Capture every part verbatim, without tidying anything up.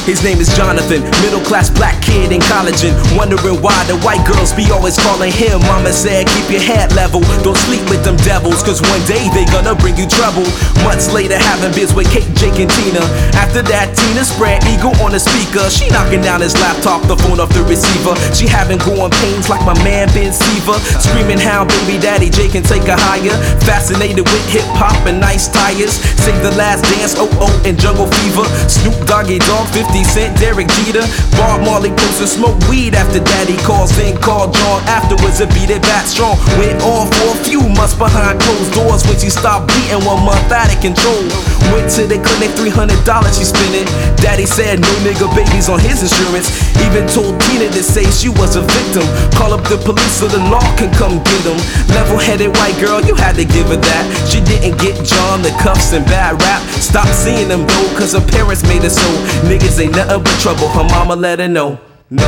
His name is Jonathan, middle class black kid in college, and wondering why the white girls be always calling him. Mama said keep your head level, don't sleep with them devils, cause one day they gonna bring you trouble. Months later having biz with Kate, Jake and Tina. After that Tina spread eagle on the speaker. She knocking down his laptop, the phone off the receiver. She having growing pains like my man Ben Seaver, screaming how baby daddy Jake can take her higher. Fascinated with hip hop and nice tires. Save the Last Dance, oh oh and Jungle Fever. Snoop Doggy Dogg, fifty cent, Derek Jeter. Bob Marley posted smoke weed after daddy calls. Then called John afterwards and beat it back strong. Went on for a few months behind closed doors when she stopped beating, one month out of control. Went to the clinic, three hundred dollars she spent it. Daddy said no nigga babies on his insurance. Even told Tina to say she was a victim. Call up the police so the law can come get him. Level-headed white girl, you had to give her that. She didn't get John the cuffs and bad rap. Stopped seeing them though, cause her parents made her so. Niggas ain't nothing but trouble, her mama let her know. No.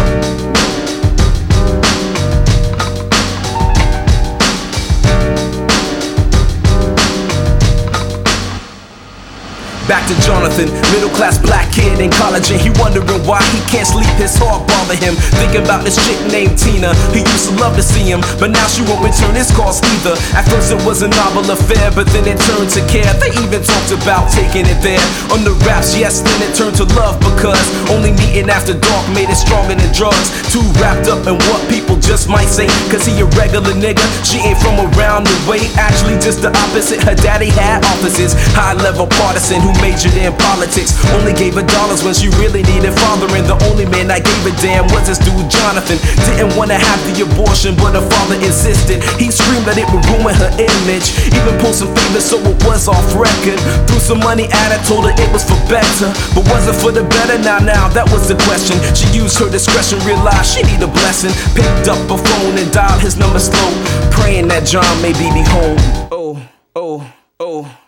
Back to Jonathan, middle class black kid in college, and he wondering why he can't sleep, his heart bother him. Thinking about this chick named Tina, he used to love to see him, but now she won't return his calls either. At first it was a novel affair, but then it turned to care. They even talked about taking it there. On the raps, yes, then it turned to love, because only meeting after dark made it stronger than drugs. Too wrapped up in what people just might say, cause he a regular nigga, she ain't from around the way. Actually just the opposite, her daddy had offices. High level partisan who majored in politics, only gave her dollars when she really needed fathering. The only man I gave a damn was this dude Jonathan. Didn't wanna have the abortion, but her father insisted. He screamed that it would ruin her image, even pulled some favors so it was off record. Threw some money at her, told her it was for better, but was it for the better? Now, now, that was the question. She used her discretion, realized she need a blessing. Picked up a phone and dialed his number slow, praying that John maybe be home. Oh, oh, oh.